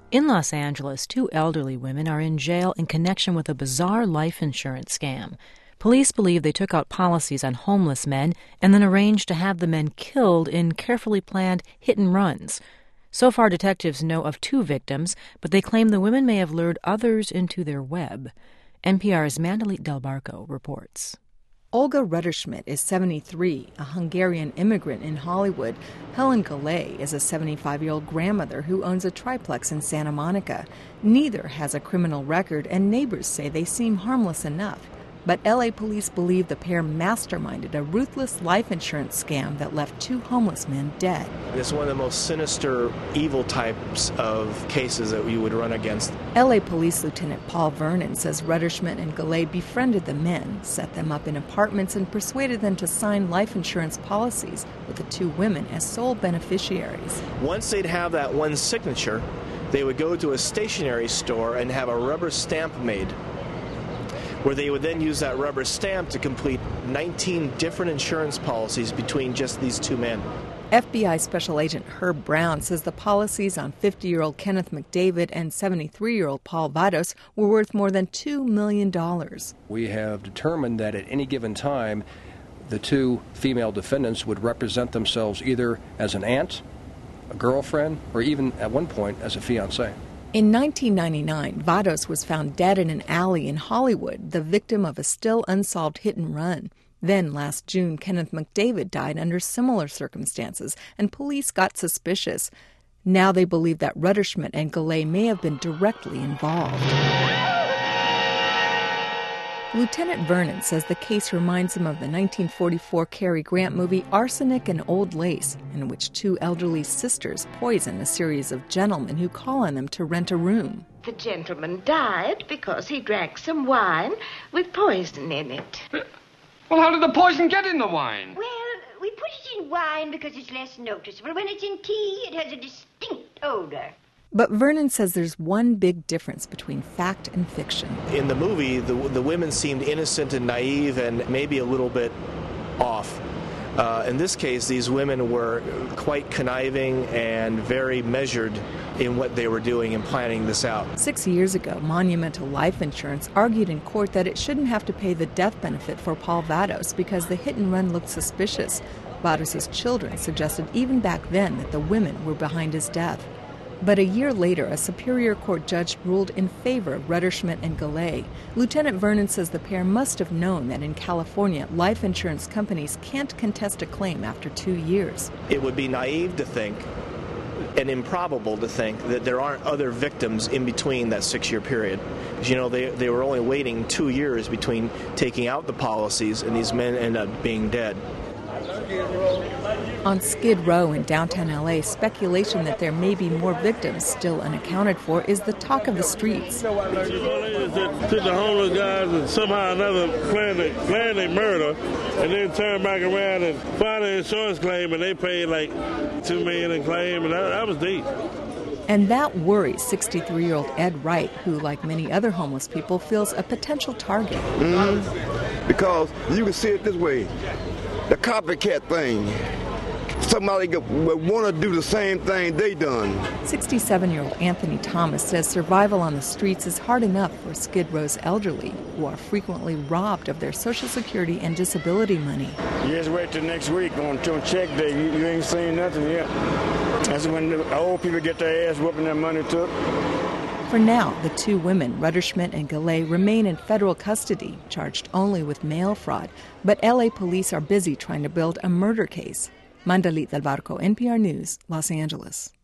In Los Angeles, 2 elderly women are in jail in connection with a bizarre life insurance scam. Police believe they took out policies on homeless men and then arranged to have the men killed in carefully planned hit-and-runs. So far, detectives know of 2 victims, but they claim the women may have lured others into their web. NPR's Mandalit Del Barco reports. Olga Rutterschmidt is 73, a Hungarian immigrant in Hollywood. Helen Galay is a 75-year-old grandmother who owns a triplex in Santa Monica. Neither has a criminal record, and neighbors say they seem harmless enough. But L.A. police believe the pair masterminded a ruthless life insurance scam that left 2 homeless men dead. It's one of the most sinister, evil types of cases that you would run against. L.A. Police Lieutenant Paul Vernon says Rutterschmidt and Galay befriended the men, set them up in apartments, and persuaded them to sign life insurance policies with the 2 women as sole beneficiaries. Once they'd have that one signature, they would go to a stationery store and have a rubber stamp made, where they would then use that rubber stamp to complete 19 different insurance policies between just these 2 men. FBI Special Agent Herb Brown says the policies on 50-year-old Kenneth McDavid and 73-year-old Paul Vados were worth more than $2 million. We have determined that at any given time, the 2 female defendants would represent themselves either as an aunt, a girlfriend, or even at one point as a fiancée. In 1999, Vados was found dead in an alley in Hollywood, the victim of a still unsolved hit-and-run. Then, last June, Kenneth McDavid died under similar circumstances, and police got suspicious. Now they believe that Rutterschmidt and Galay may have been directly involved. Lieutenant Vernon says the case reminds him of the 1944 Cary Grant movie Arsenic and Old Lace, in which 2 elderly sisters poison a series of gentlemen who call on them to rent a room. The gentleman died because he drank some wine with poison in it. Well, how did the poison get in the wine? Well, we put it in wine because it's less noticeable. When it's in tea, it has a distinct odor. But Vernon says there's one big difference between fact and fiction. In the movie, the women seemed innocent and naive and maybe a little bit off. In this case, these women were quite conniving and very measured in what they were doing and planning this out. 6 years ago, Monumental Life Insurance argued in court that it shouldn't have to pay the death benefit for Paul Vados because the hit-and-run looked suspicious. Vados' children suggested even back then that the women were behind his death. But a year later, a Superior Court judge ruled in favor of Rutterschmidt and Galay. Lieutenant Vernon says the pair must have known that in California, life insurance companies can't contest a claim after 2 years. It would be naive to think and improbable to think that there aren't other victims in between that 6-year period. You know, they were only waiting 2 years between taking out the policies, and these men ended up being dead. On Skid Row in downtown L.A., speculation that there may be more victims still unaccounted for is the talk of the streets. Took the homeless guys and somehow or another planned a murder, and then turned back around and filed an insurance claim, and they paid like $2 million in claim, and that was deep. And that worries 63-year-old Ed Wright, who, like many other homeless people, feels a potential target. Because you can see it this way. The copycat thing. Somebody would want to do the same thing they done. 67-year-old Anthony Thomas says survival on the streets is hard enough for Skid Row's elderly, who are frequently robbed of their Social Security and disability money. You just wait till next week on check day. You ain't seen nothing yet. That's when the old people get their ass whooping their money took. For now, the 2 women, Rutterschmidt and Galay, remain in federal custody, charged only with mail fraud. But L.A. police are busy trying to build a murder case. Mandalit Del Barco, NPR News, Los Angeles.